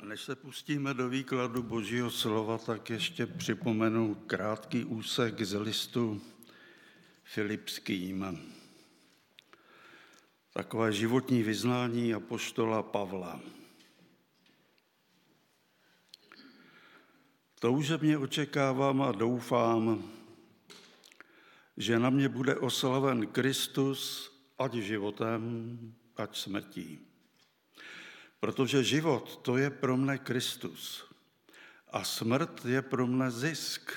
Než se pustíme do výkladu Božího slova, tak ještě připomenu krátký úsek z listu Filipským. Takové životní vyznání apoštola Pavla. Toužebně očekávám a doufám, že na mě bude oslaven Kristus, ať životem, ať smrtí. Protože život, to je pro mne Kristus a smrt je pro mne zisk.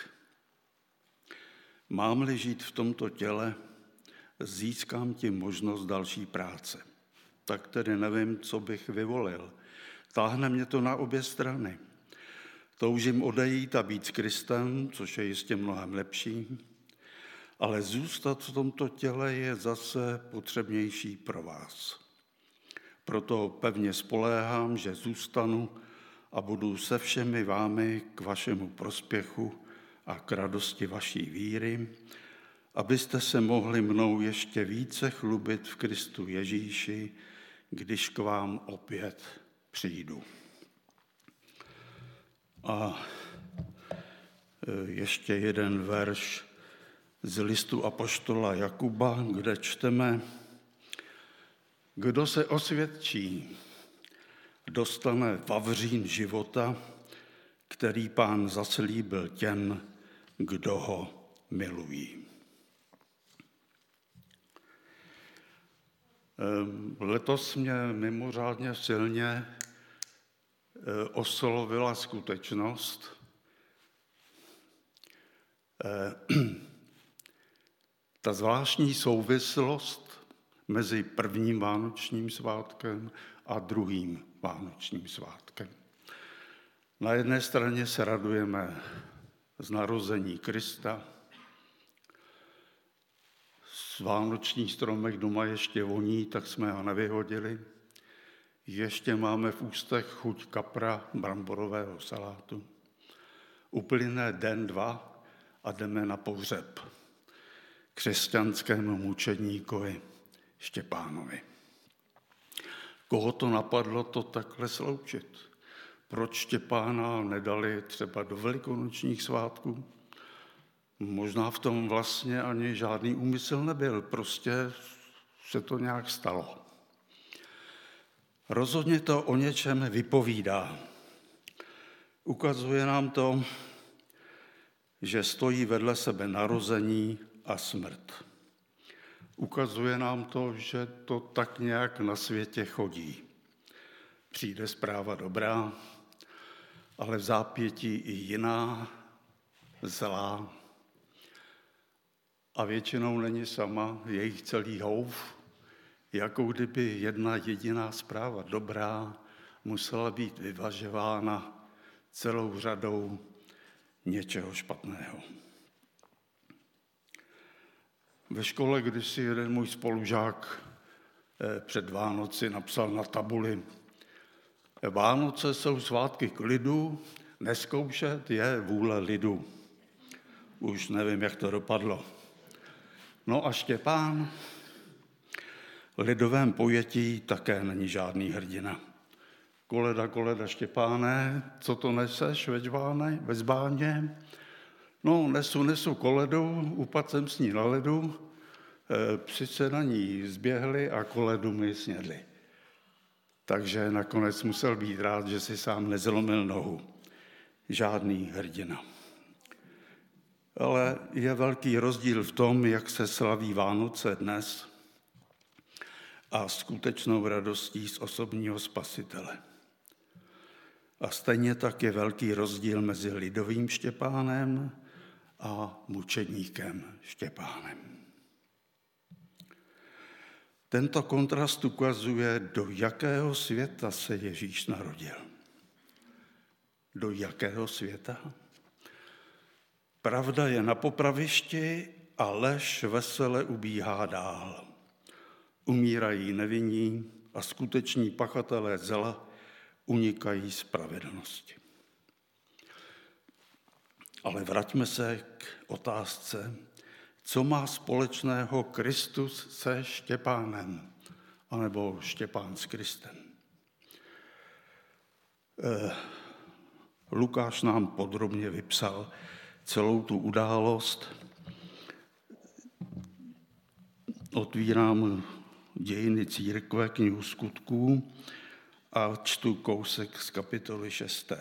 Mám-li žít v tomto těle, získám tím možnost další práce. Tak tedy nevím, co bych vyvolil. Táhne mě to na obě strany. Toužím odejít a být s Kristem, což je jistě mnohem lepší, ale zůstat v tomto těle je zase potřebnější pro vás. Proto pevně spoléhám, že zůstanu a budu se všemi vámi k vašemu prospěchu a k radosti vaší víry, abyste se mohli mnou ještě více chlubit v Kristu Ježíši, když k vám opět přijdu. A ještě jeden verš z listu apoštola Jakuba, kde čteme: Kdo se osvědčí, dostane vavřín života, který Pán zaslíbil těm, kdo ho milují. Letos mě mimořádně silně oslovila skutečnost, ta zvláštní souvislost mezi prvním vánočním svátkem a druhým vánočním svátkem. Na jedné straně se radujeme z narození Krista, vánoční stromek doma ještě voní, tak jsme ho nevyhodili. Ještě máme v ústech chuť kapra bramborového salátu. Uplyne den, dva a jdeme na pohřeb křesťanskému mučedníkovi Štěpánovi. Koho to napadlo to takhle sloučit? Proč Štěpána nedali třeba do velikonočních svátků? Možná v tom vlastně ani žádný úmysl nebyl, prostě se to nějak stalo. Rozhodně to o něčem vypovídá. Ukazuje nám to, že stojí vedle sebe narození a smrt. Ukazuje nám to, že to tak nějak na světě chodí. Přijde zpráva dobrá, ale v zápětí i jiná, zlá. A většinou není sama, je jich celý houf, jako kdyby jedna jediná zpráva dobrá musela být vyvažována celou řadou něčeho špatného. Ve škole, když si jeden můj spolužák před Vánoci napsal na tabuli: Vánoce jsou svátky klidu, nezkoušet je vůle lidu. Už nevím, jak to dopadlo. No a Štěpán v lidovém pojetí také není žádný hrdina. Koleda, koleda Štěpáne, co to neseš ve zbáně? No, nesu koledu, upadl jsem s ní na ledu, psi se na ní zběhli a koledu mi snědli. Takže nakonec musel být rád, že si sám nezlomil nohu. Žádný hrdina. Ale je velký rozdíl v tom, jak se slaví Vánoce dnes a skutečnou radostí z osobního spasitele. A stejně tak je velký rozdíl mezi lidovým Štěpánem a mučedníkem Štěpánem. Tento kontrast ukazuje, do jakého světa se Ježíš narodil. Do jakého světa? Pravda je na popravišti a lež vesele ubíhá dál. Umírají nevinní a skuteční pachatelé zla unikají spravedlnosti. Ale vraťme se k otázce, co má společného Kristus se Štěpánem, anebo Štěpán s Kristem. Lukáš nám podrobně vypsal celou tu událost. Otvírám Dějiny církve, knihu Skutků a čtu kousek z kapitoly 6.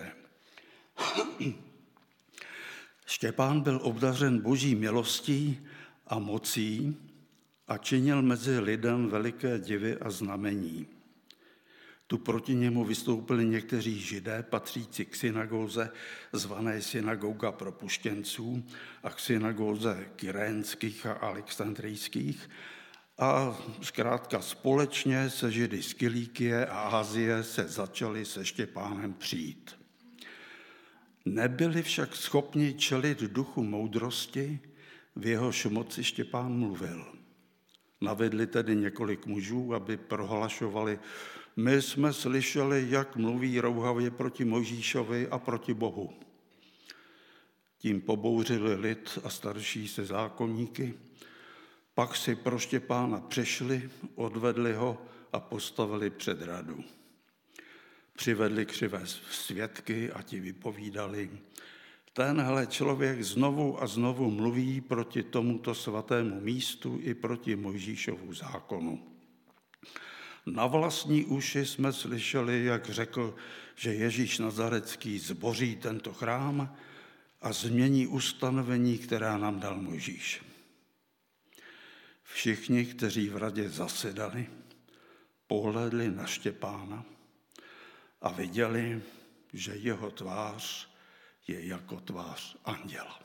Štěpán byl obdařen boží milostí a mocí a činil mezi lidem veliké divy a znamení. Tu proti němu vystoupili někteří Židé patřící k synagóze, zvané synagoga propuštěnců, a k synagóze kyrénských a alexandrijských, a zkrátka společně se Židy z Kilíkie a Asie se začali se Štěpánem přijít. Nebyli však schopni čelit duchu moudrosti, v jehož moci Štěpán mluvil. Navedli tedy několik mužů, aby prohlašovali: my jsme slyšeli, jak mluví rouhavě proti Mojžíšovi a proti Bohu. Tím pobouřili lid a starší se zákonníky, pak si pro Štěpána přešli, odvedli ho a postavili před radu. Přivedli křivé svědky a ti vypovídali: tenhle člověk znovu a znovu mluví proti tomuto svatému místu i proti Mojžíšovu zákonu. Na vlastní uši jsme slyšeli, jak řekl, že Ježíš Nazarecký zboří tento chrám a změní ustanovení, která nám dal Mojžíš. Všichni, kteří v radě zasedali, pohlédli na Štěpána a viděli, že jeho tvář je jako tvář anděla.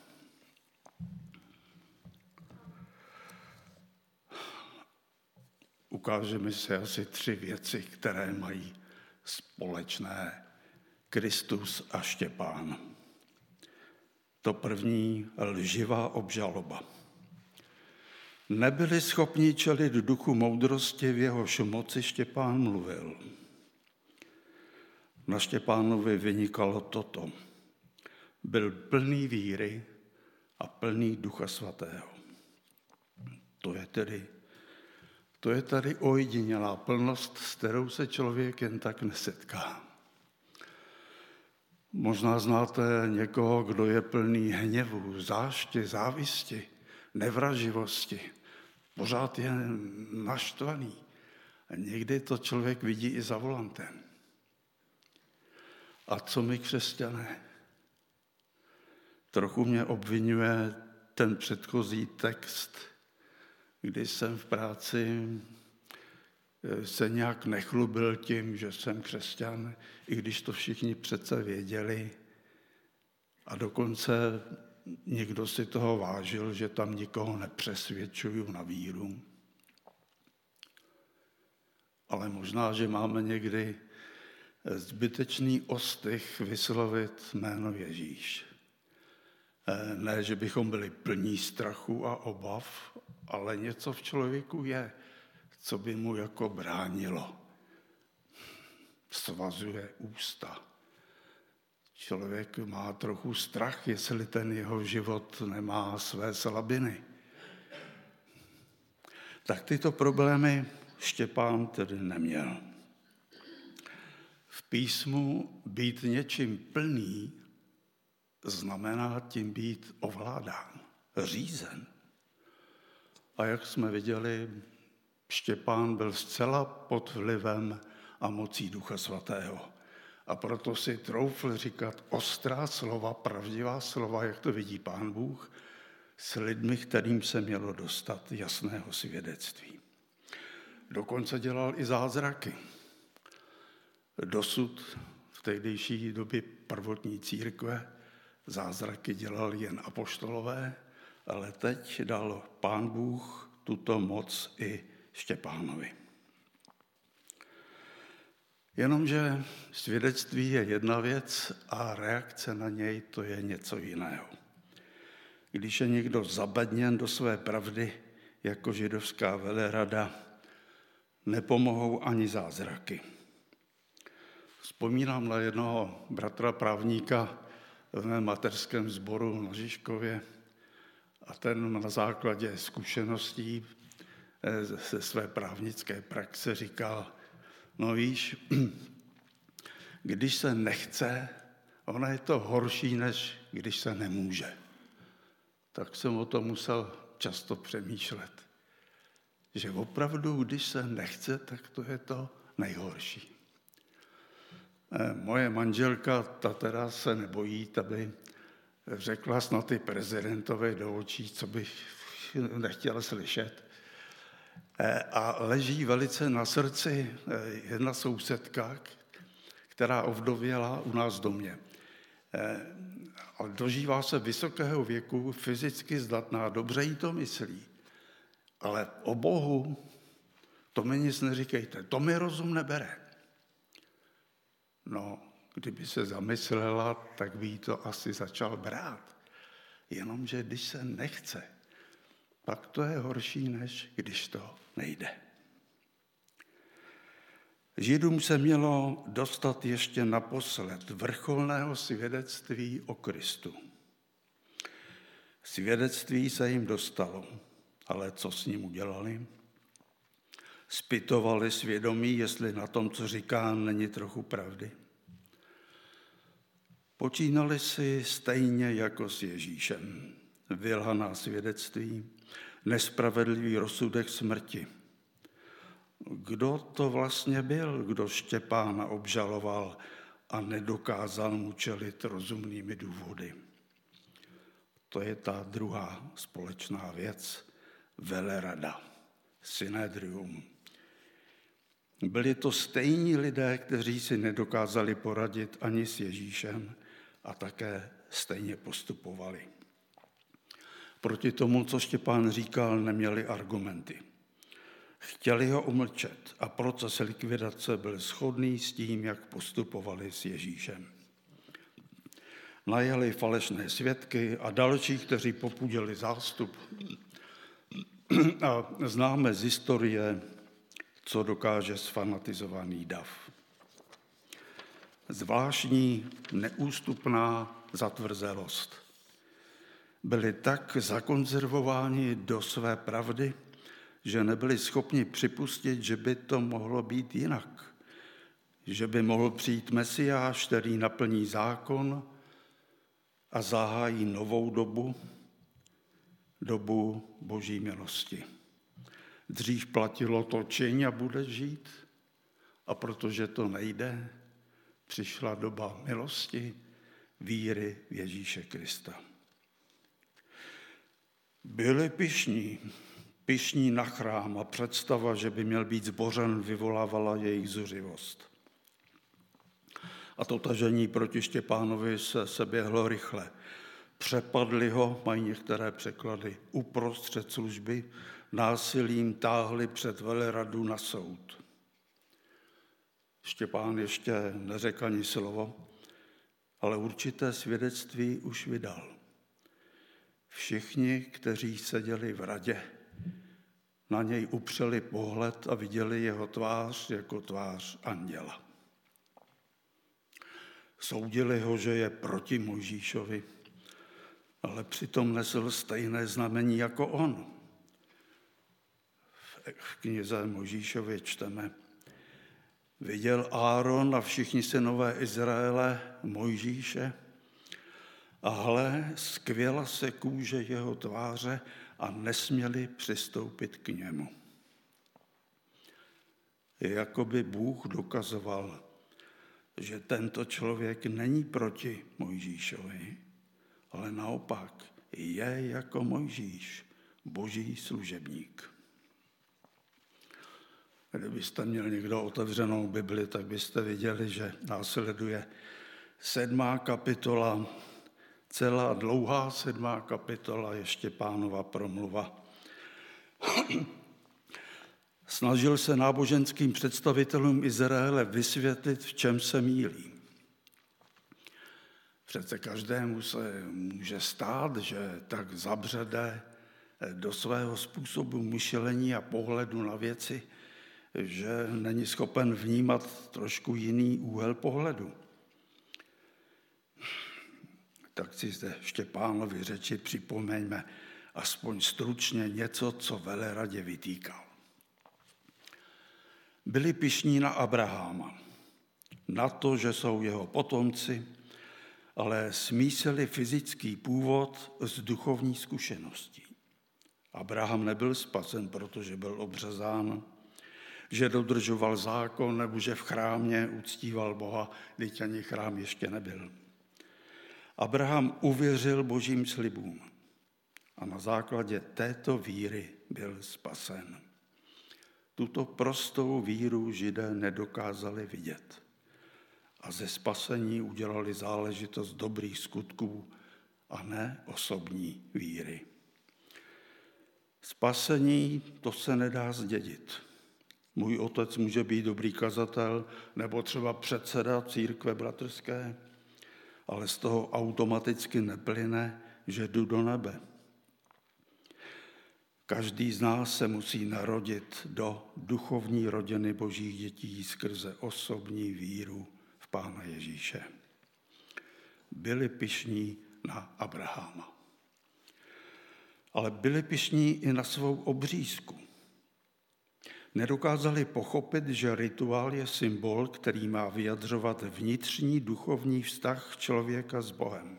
Ukážeme si asi 3 věci, které mají společné Kristus a Štěpán. To první, lživá obžaloba. Nebyli schopni čelit duchu moudrosti, v jehož moci Štěpán mluvil. Na Štěpánovi vynikalo toto: byl plný víry a plný Ducha Svatého. To je tady ojedinělá plnost, s kterou se člověk jen tak nesetká. Možná znáte někoho, kdo je plný hněvu, záště, závisti, nevraživosti. Pořád je naštvaný. A někdy to člověk vidí i za volantem. A co my, křesťané? Trochu mě obvinuje ten předchozí text, kdy jsem v práci se nějak nechlubil tím, že jsem křesťan, i když to všichni přece věděli. A dokonce někdo si toho vážil, že tam nikoho nepřesvědčuju na víru. Ale možná, že máme někdy zbytečný ostych vyslovit jméno Ježíš. Ne, že bychom byli plní strachu a obav, ale něco v člověku je, co by mu jako bránilo. Svazuje ústa. Člověk má trochu strach, jestli ten jeho život nemá své slabiny. Tak tyto problémy Štěpán tedy neměl. V písmu být něčím plný znamená tím být ovládán, řízen. A jak jsme viděli, Štěpán byl zcela pod vlivem a mocí Ducha Svatého. A proto si troufl říkat ostrá slova, pravdivá slova, jak to vidí Pán Bůh, s lidmi, kterým se mělo dostat jasného svědectví. Dokonce dělal i zázraky. Dosud v tehdejší době prvotní církve zázraky dělali jen apoštolové, ale teď dal Pán Bůh tuto moc i Štěpánovi. Jenomže svědectví je jedna věc a reakce na něj to je něco jiného. Když je někdo zabedněn do své pravdy jako židovská velerada, nepomohou ani zázraky. Vzpomínám na jednoho bratra právníka v mém mateřském sboru na Žižkově a ten na základě zkušeností ze své právnické praxe říkal: no víš, když se nechce, ono je to horší, než když se nemůže. Tak jsem o tom musel často přemýšlet. Že opravdu, když se nechce, tak to je to nejhorší. Moje manželka, ta teda se nebojí, aby řekla snad i prezidentovi do očí, co bych nechtěl slyšet. A leží velice na srdci jedna sousedka, která ovdověla u nás v domě. A dožívá se vysokého věku, fyzicky zdatná, dobře jí to myslí. Ale o Bohu, to mi nic neříkejte, to mi rozum nebere. No, kdyby se zamyslela, tak by jí to asi začal brát. Jenomže když se nechce, pak to je horší, než když to nejde. Židům se mělo dostat ještě naposled vrcholného svědectví o Kristu. Svědectví se jim dostalo, ale co s ním udělali? Zpytovali svědomí, jestli na tom, co říká, není trochu pravdy. Počínali si stejně jako s Ježíšem. Vylhaná svědectví, nespravedlivý rozsudek smrti. Kdo to vlastně byl, kdo Štěpána obžaloval a nedokázal mu čelit rozumnými důvody? To je ta druhá společná věc, velerada, synedrium. Byli to stejní lidé, kteří si nedokázali poradit ani s Ježíšem a také stejně postupovali. Proti tomu, co Štěpán říkal, neměli argumenty. Chtěli ho umlčet a proces likvidace byl shodný s tím, jak postupovali s Ježíšem. Najali falešné svědky a další, kteří popudili zástup. A známe z historie, co dokáže sfanatizovaný dav. Zvláštní, neústupná zatvrzelost. Byli tak zakonzervováni do své pravdy, že nebyli schopni připustit, že by to mohlo být jinak. Že by mohl přijít Mesiáš, který naplní zákon a zahájí novou dobu Boží milosti. Dřív platilo to čiň a budeš žít, a protože to nejde, přišla doba milosti, víry v Ježíše Krista. Byli pyšní na chrám a představa, že by měl být zbořen, vyvolávala jejich zuřivost. A to tažení proti Štěpánovi se běhlo rychle. Přepadli ho, mají některé překlady, uprostřed služby, násilím táhli před veleradu na soud. Štěpán ještě neřekl ani slovo, ale určité svědectví už vydal. Všichni, kteří seděli v radě, na něj upřeli pohled a viděli jeho tvář jako tvář anděla. Soudili ho, že je proti Mojžíšovi, ale přitom nesl stejné znamení jako on. V knize Mojžíšově čteme: viděl Áron a všichni synové Izraele Mojžíše a hle, skvěla se kůže jeho tváře a nesměli přistoupit k němu. Jakoby Bůh dokazoval, že tento člověk není proti Mojžíšovi, ale naopak je jako Mojžíš, Boží služebník. Kdybyste měl někdo otevřenou Bibli, tak byste viděli, že následuje 7. kapitola, celá dlouhá 7. kapitola je Štěpánova promluva. Snažil se náboženským představitelům Izraele vysvětlit, v čem se mýlí. Přece každému se může stát, že tak zabřede do svého způsobu myšlení a pohledu na věci, že není schopen vnímat trošku jiný úhel pohledu. Tak si zde Štěpánovi řeči připomeňme aspoň stručně něco, co veleradě vytýkal. Byli pyšní na Abraháma. na to, že jsou jeho potomci, ale smísili fyzický původ s duchovní zkušeností. Abraham nebyl spasen, protože byl obřezán, že dodržoval zákon nebo že v chrámě uctíval Boha, když ani chrám ještě nebyl. Abraham uvěřil Božím slibům a na základě této víry byl spasen. Tuto prostou víru Židé nedokázali vidět a ze spasení udělali záležitost dobrých skutků a ne osobní víry. Spasení, to se nedá zdědit. Můj otec může být dobrý kazatel nebo třeba předseda církve bratrské, ale z toho automaticky neplyne, že jdu do nebe. Každý z nás se musí narodit do duchovní rodiny Božích dětí skrze osobní víru v Pána Ježíše. Byli pyšní na Abrahama. Ale byli pyšní i na svou obřízku. Nedokázali pochopit, že rituál je symbol, který má vyjadřovat vnitřní duchovní vztah člověka s Bohem.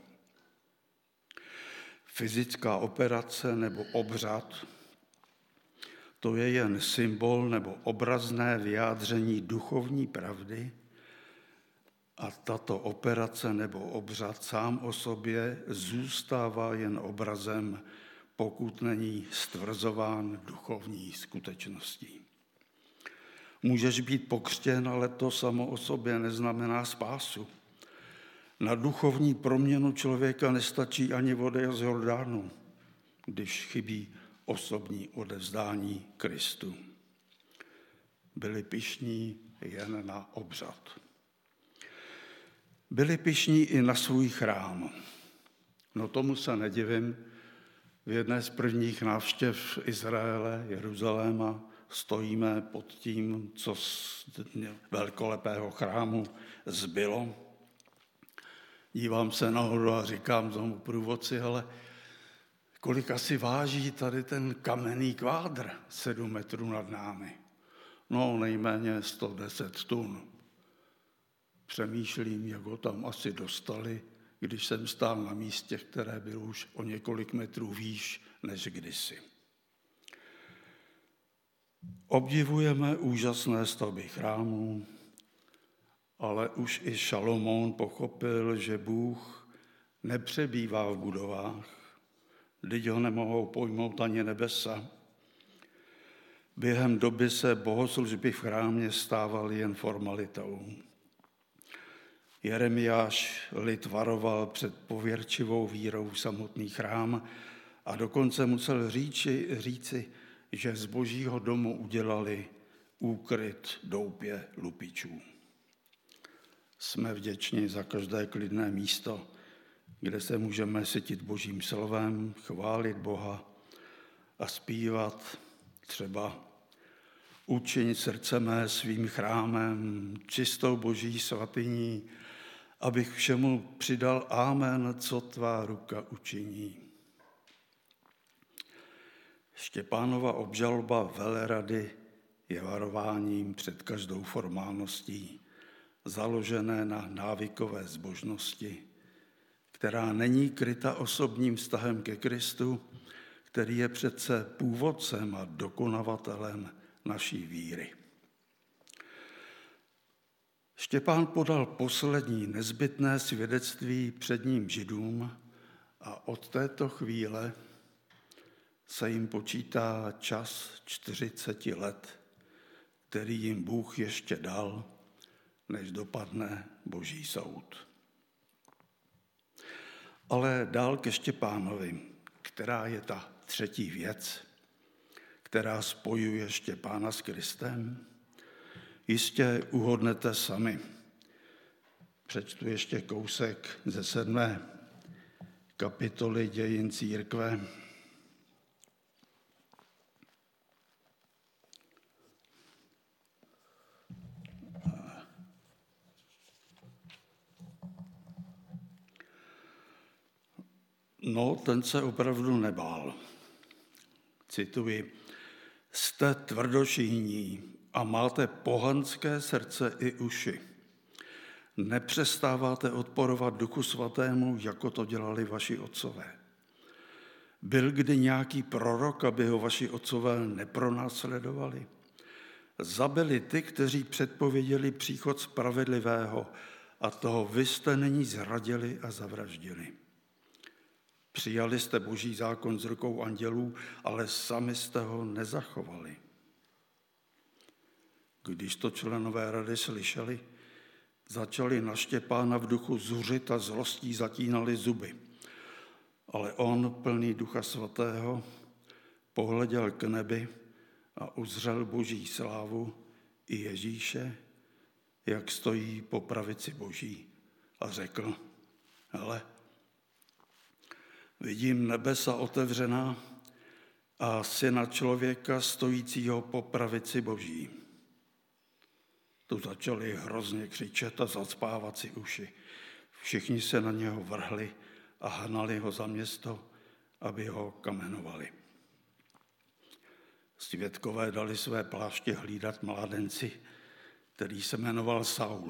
Fyzická operace nebo obřad, to je jen symbol nebo obrazné vyjádření duchovní pravdy a tato operace nebo obřad sám o sobě zůstává jen obrazem, pokud není stvrzován duchovní skutečností. Můžeš být pokřtěn, ale to samo o sobě neznamená spásu. Na duchovní proměnu člověka nestačí ani voda z Jordánu, když chybí osobní odevzdání Kristu. Byli pyšní jen na obřad. Byli pyšní i na svůj chrám. No tomu se nedivím. V jedné z prvních návštěv Izraele, Jeruzaléma, stojíme pod tím, co z velkolepého chrámu zbylo. Dívám se nahoru a říkám tomu průvodci, ale kolik asi váží tady ten kamenný kvádr 7 metrů nad námi? No, nejméně 110 tun. Přemýšlím, jak ho tam asi dostali, když jsem stál na místě, které bylo už o několik metrů výš než kdysi. Obdivujeme úžasné stavby chrámů, ale už i Šalomoun pochopil, že Bůh nepřebývá v budovách, vždyť ho nemohou pojmout ani nebesa. Během doby se bohoslužby v chrámě stávaly jen formalitou. Jeremiáš lid varoval před pověrčivou vírou v samotný chrám a dokonce musel říci, že z Božího domu udělali úkryt doupě lupičů. Jsme vděční za každé klidné místo, kde se můžeme sytit Božím slovem, chválit Boha a zpívat třeba Učiň srdce mé svým chrámem, čistou Boží svatyní, abych všemu přidal amen, co tvá ruka učiní. Štěpánova obžaloba velerady je varováním před každou formálností, založené na návykové zbožnosti, která není kryta osobním vztahem ke Kristu, který je přece původcem a dokonavatelem naší víry. Štěpán podal poslední nezbytné svědectví předním Židům a od této chvíle se jim počítá čas 40 let, který jim Bůh ještě dal, než dopadne Boží soud. Ale dál ke Štěpánovi, která je ta třetí věc, která spojuje Štěpána s Kristem. Jistě uhodnete sami. Přečtu ještě kousek ze 7. kapitoly dějin církve. No, ten se opravdu nebál. Cituji, jste tvrdošíjní a máte pohanské srdce i uši. nepřestáváte odporovat Duchu Svatému, jako to dělali vaši otcové. Byl kdy nějaký prorok, aby ho vaši otcové nepronásledovali? Zabili ty, kteří předpověděli příchod spravedlivého, a toho vy jste nyní zradili a zavraždili. Přijali jste Boží zákon z rukou andělů, ale sami jste ho nezachovali. Když to členové rady slyšeli, začali na Štěpána v duchu zuřit a zlostí zatínali zuby. Ale on, plný Ducha Svatého, pohleděl k nebi a uzřel Boží slávu i Ježíše, jak stojí po pravici Boží, a řekl: hele, vidím nebesa otevřená a Syna člověka stojícího po pravici Boží. Tu začali hrozně křičet a zacpávat si uši. Všichni se na něho vrhli a hnali ho za město, aby ho kamenovali. Svědkové dali své pláště hlídat mládenci, který se jmenoval Saul.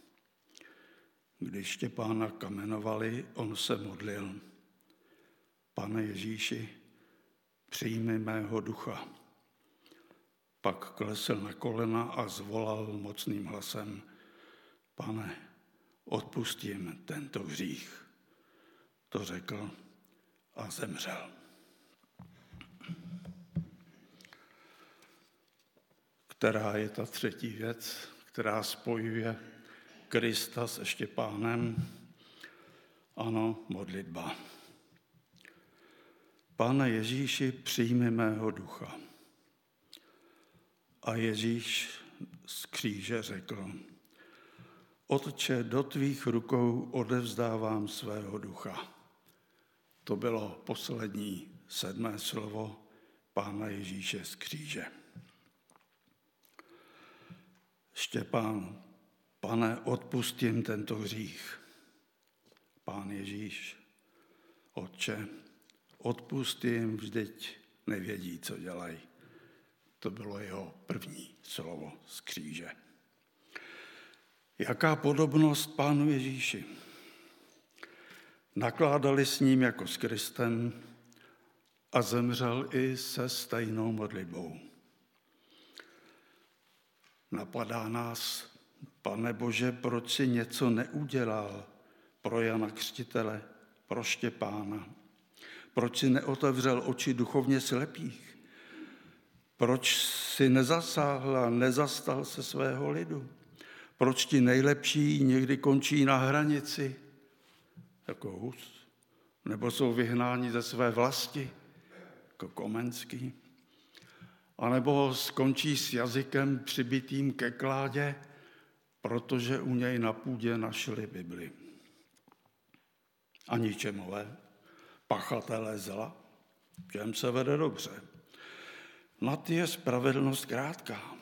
Když Štěpána kamenovali, on se modlil: Pane Ježíši, přijmi mého ducha. Pak klesl na kolena a zvolal mocným hlasem: Pane, odpusť jim tento hřích. To řekl a zemřel. Která je ta třetí věc, která spojuje Krista se Štěpánem? Ano, modlitba. Pane Ježíši, přijmi mého ducha. A Ježíš z kříže řekl: Otče, do tvých rukou odevzdávám svého ducha. To bylo poslední 7. slovo Pána Ježíše z kříže. Štěpán: Pane, odpusť jim tento hřích. Pán Ježíš: Otče, odpusť jim, vždyť nevědí, co dělají. To bylo jeho první slovo z kříže. Jaká podobnost Pánu Ježíši? Nakládali s ním jako s Kristem a zemřel i se stejnou modlitbou. Napadá nás: Pane Bože, proč si něco neudělal pro Jana Křtitele, pro Štěpána? Proč si neotevřel oči duchovně slepých? Proč si nezasáhl a nezastal se svého lidu? Proč ti nejlepší někdy končí na hranici jako Hus? Nebo jsou vyhnáni ze své vlasti jako Komenský? A nebo skončí s jazykem přibitým ke kládě, protože u něj na půdě našli Bibli? A ničemové, pachatelé zla, všem se vede dobře. Na ty je spravedlnost krátká.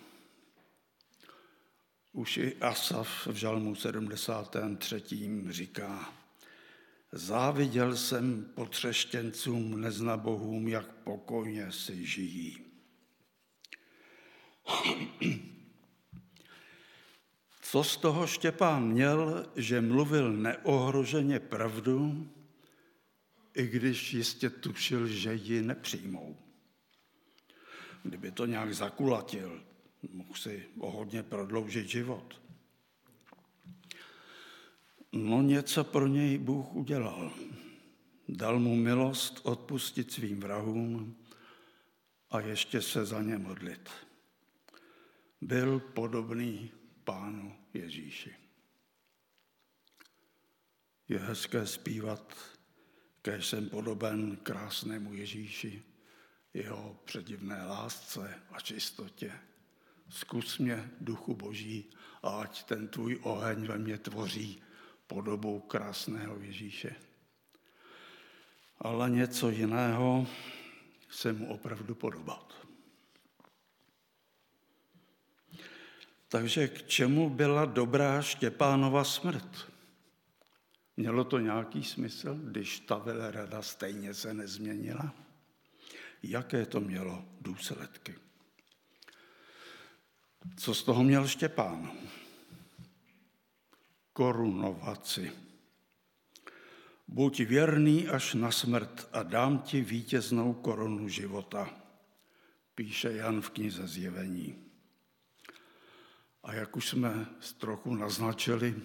Už i Asaf v žalmu 73. říká: Záviděl jsem potřeštěncům neznabohům, jak pokojně si žijí. Co z toho Štěpán měl, že mluvil neohroženě pravdu, i když jistě tušil, že ji nepřijmou? Kdyby to nějak zakulatil, mohl si o hodně prodloužit život. No, něco pro něj Bůh udělal. Dal mu milost odpustit svým vrahům a ještě se za ně modlit. Byl podobný Pánu Ježíši. Je hezké zpívat: Kéž jsem podoben krásnému Ježíši, jeho předivné lásce a čistotě. Zkus mě, Duchu Boží, a ať ten tvůj oheň ve mně tvoří podobu krásného Ježíše. Ale něco jiného se mu opravdu podobat. Takže k čemu byla dobrá Štěpánova smrt? Mělo to nějaký smysl, když ta velerada stejně se nezměnila? Jaké to mělo důsledky? Co z toho měl Štěpán? korunovaci. Buď věrný až na smrt a dám ti vítěznou korunu života, píše Jan v knize Zjevení. A jak už jsme trochu naznačili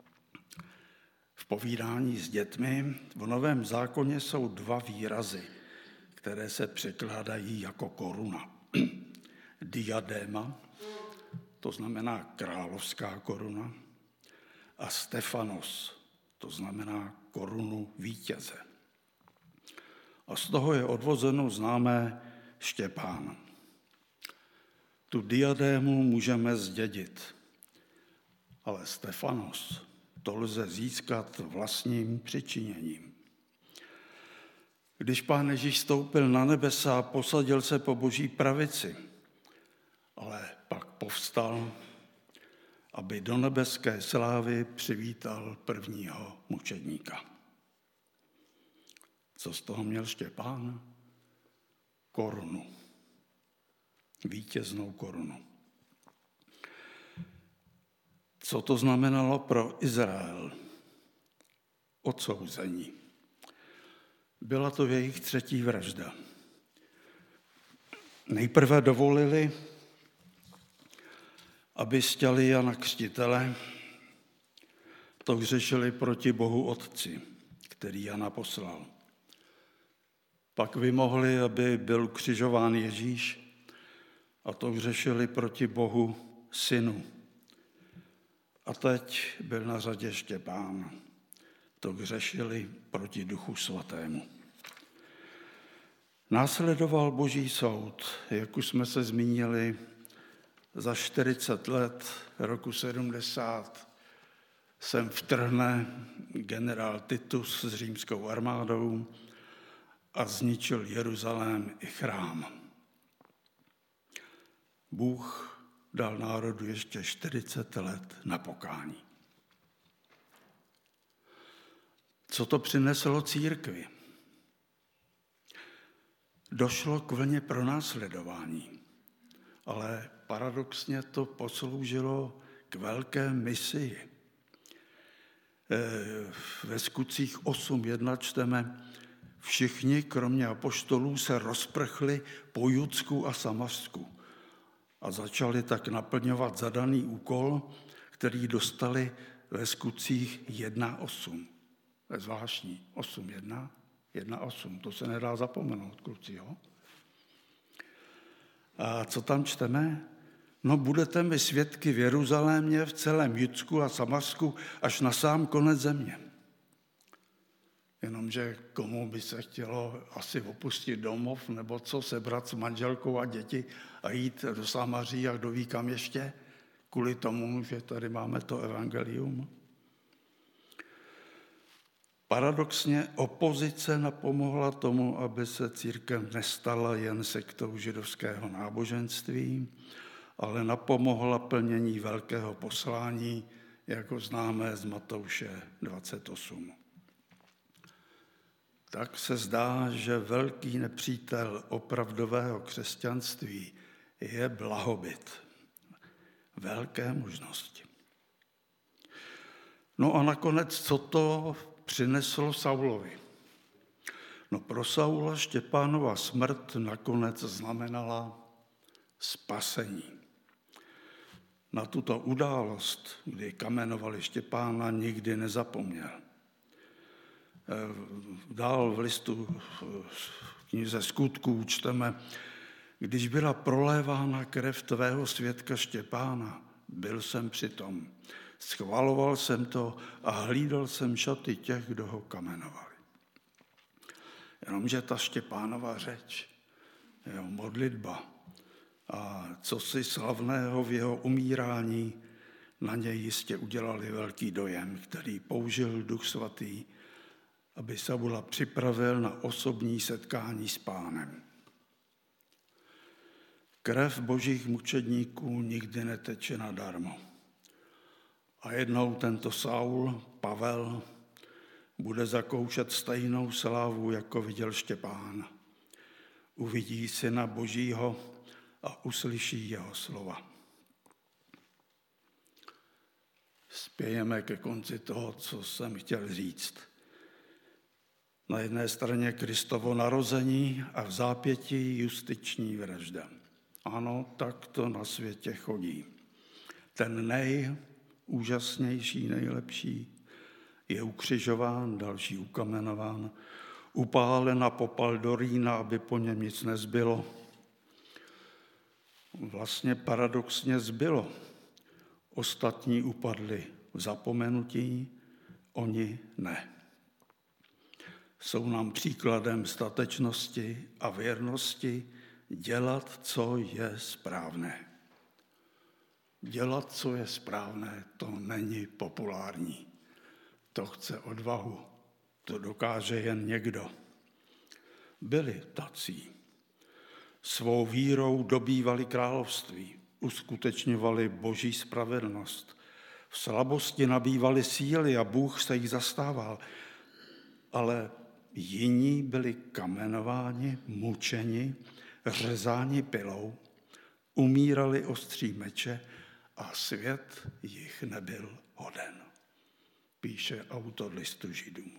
v povídání s dětmi, v Novém zákoně jsou dva výrazy, které se překládají jako koruna. Diadéma, to znamená královská koruna, a Stefanos, to znamená korunu vítěze. A z toho je odvozeno známé Štěpán. Tu diadému můžeme zdědit, ale Stefanos to lze získat vlastním přičiněním. Když Pán Ježíš stoupil na nebesa, posadil se po Boží pravici, ale pak povstal, aby do nebeské slávy přivítal prvního mučedníka. Co z toho měl Štěpán? Korunu. Vítěznou korunu. Co to znamenalo pro Izrael? Odsouzení. Byla to jejich třetí vražda. Nejprve dovolili, aby sťali Jana Křtitele, to hřešili proti Bohu Otci, který Jana poslal. Pak vymohli, aby byl ukřižován Ježíš, a to hřešili proti Bohu Synu. A teď byl na řadě Štěpán. To hřešili proti Duchu Svatému. Následoval Boží soud, jak už jsme se zmínili, za 40 let, roku 70, sem vtrhne generál Titus s římskou armádou a zničil Jeruzalém i chrám. Bůh dal národu ještě 40 let na pokání. Co to přineslo církvi? Došlo k vlně pronásledování, ale paradoxně to posloužilo k velké misii. Ve Skutcích 8.1 čteme: všichni, kromě apoštolů, se rozprchli po Judsku a Samařsku a začali tak naplňovat zadaný úkol, který dostali ve Skutcích 1.8. To je zvláštní. 8.1, 1.8. To se nedá zapomenout, kluci, jo? A co tam čteme? No, budete mi svědky v Jeruzalémě, v celém Judsku a Samařsku, až na sám konec země. Jenomže komu by se chtělo asi opustit domov, nebo co, sebrat s manželkou a děti a jít do Samaří a kdo ví kam ještě, kvůli tomu, že tady máme to evangelium. Paradoxně opozice napomohla tomu, aby se církev nestala jen sektou židovského náboženství, ale napomohla plnění velkého poslání, jako známe z Matouše 28. Tak se zdá, že velký nepřítel opravdového křesťanství je blahobyt. Velké možnosti. No a nakonec, co to přineslo Saulovi? No, pro Saula Štěpánova smrt nakonec znamenala spasení. Na tuto událost, kdy kamenovali Štěpána, nikdy nezapomněl. Dál v listu v knize Skutků čteme: když byla prolévána krev tvého svědka Štěpána, byl jsem přitom. Schvaloval jsem to a hlídal jsem šaty těch, kdo ho kamenovali. Jenomže ta Štěpánova řeč, jeho modlitba a cosi slavného v jeho umírání na něj jistě udělali velký dojem, který použil Duch Svatý, aby Saula připravil na osobní setkání s Pánem. Krev božích mučedníků nikdy neteče nadarmo. A jednou tento Saul, Pavel, bude zakoušet stejnou slávu, jako viděl Štěpán. Uvidí Syna Božího a uslyší jeho slova. Spějeme ke konci toho, co jsem chtěl říct. Na jedné straně Kristovo narození a v zápětí justiční vražda. Ano, tak to na světě chodí. Ten nejúžasnější, nejlepší je ukřižován, další ukamenován, upálen a popal do rýna, aby po něm nic nezbylo. Vlastně paradoxně zbylo. Ostatní upadli v zapomenutí, oni ne. Jsou nám příkladem statečnosti a věrnosti dělat, co je správné. Dělat, co je správné, to není populární. To chce odvahu. To dokáže jen někdo. Byli tací. Svou vírou dobývali království, uskutečňovali boží spravedlnost. V slabosti nabývali síly a Bůh se jich zastával. Ale jiní byli kamenováni, mučeni, řezáni pilou, umírali ostří meče a svět jich nebyl hoden, píše autor listu Židům.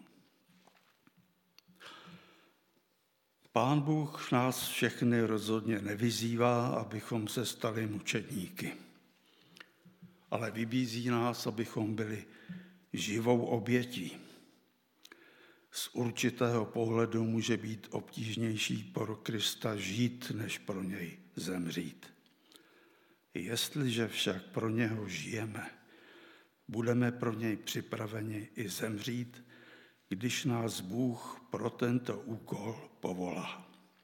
Pán Bůh nás všechny rozhodně nevyzývá, abychom se stali mučedníky, ale vybízí nás, abychom byli živou obětí. Z určitého pohledu může být obtížnější pro Krista žít, než pro něj zemřít. Jestliže však pro něho žijeme, budeme pro něj připraveni i zemřít, když nás Bůh pro tento úkol povolá.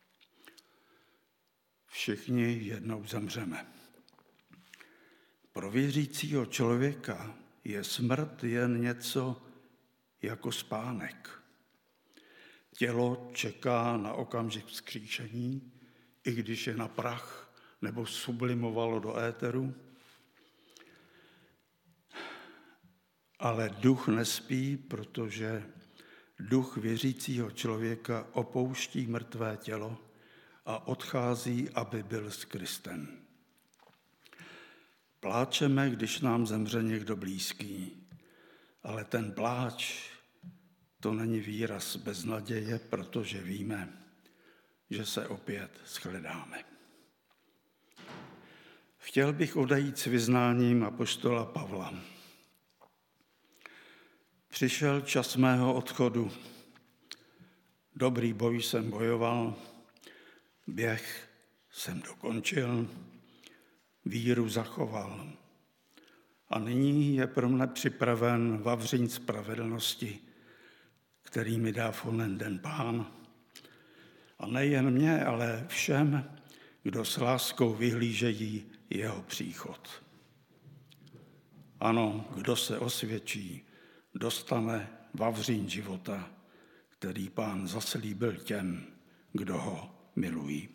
Všichni jednou zemřeme. Pro věřícího člověka je smrt jen něco jako spánek. Tělo čeká na okamžik vzkříšení, i když je na prach nebo sublimovalo do éteru. Ale duch nespí, protože duch věřícího člověka opouští mrtvé tělo a odchází, aby byl s Kristem. Pláčeme, když nám zemře někdo blízký, ale ten pláč, to není výraz beznaděje, protože víme, že se opět shledáme. Chtěl bych odejít s vyznáním apoštola Pavla. Přišel čas mého odchodu. Dobrý boj jsem bojoval, běh jsem dokončil, víru zachoval. A nyní je pro mne připraven vavřín spravedlnosti, který mi dá v onen den Pán. A nejen mě, ale všem, kdo s láskou vyhlížejí jeho příchod. Ano, kdo se osvědčí, dostane vavřín života, který Pán zaslíbil těm, kdo ho milují.